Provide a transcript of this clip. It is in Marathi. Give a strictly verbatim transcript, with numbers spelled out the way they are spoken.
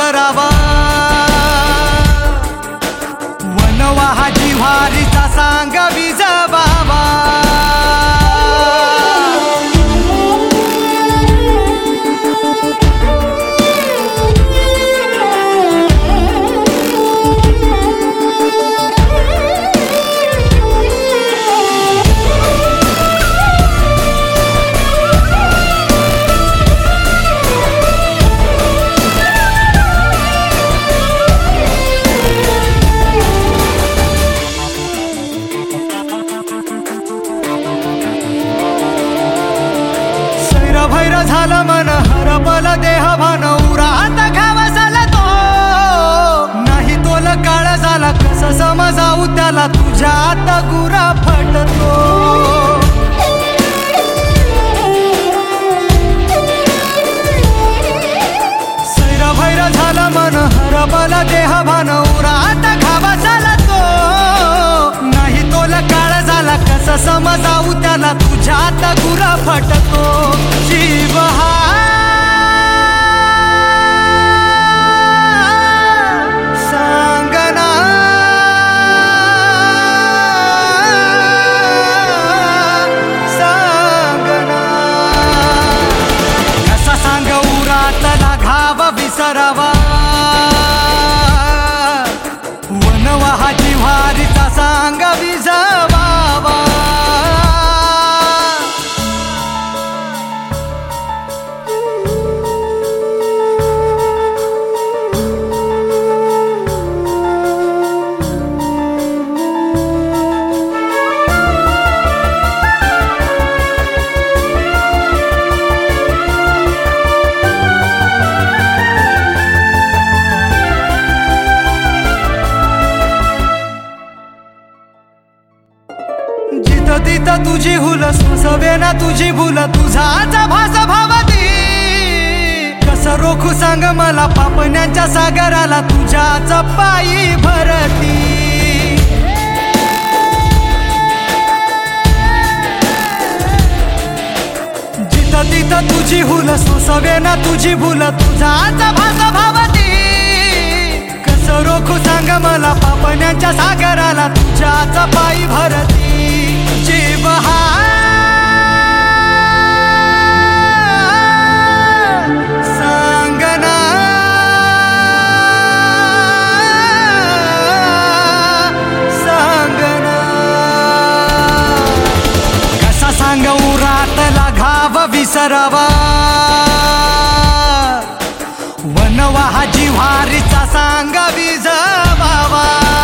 विसरावा, वनवाहा जिव्हारीचा सांग विजवावा. भैर झालं मन हरपल देह भान, उरात घावा झाला तो नाही तोल काळ झाला. कसं समजावू त्याला तुझ्यात गुरा फटतो. सैर भैर झालं मन हरपल देह भान, उरात घावा झाला तो नाही तोल काळ झाला. कसं समजावू त्याला तुझ्यात गुरा फटतो. जीव हा सांगना, सांगना कसा सांग उरातला घाव विसरावा, वनवाहा जिव्हारीचा सांग विजवावा. जिथं तिथं तुझी हुल सोसवे ना तुझी भूल, तुझाच भास भावती. कसं रोखू सांग मला पापण्यांच्या सागराला तुझ्याच पायी भरती. जिथं तिथं तुझी हुल सोसवे ना तुझी भूल, तुझाच भास भावती. कसं रोखू सांग मला पापण्यांच्या सागराला तुझ्याच पायी भरती. जीव हा सांगना, सांगना कसा सांग उरातला घाव विसरावा, वनवाहा जिव्हारीचा सांग विजवावा.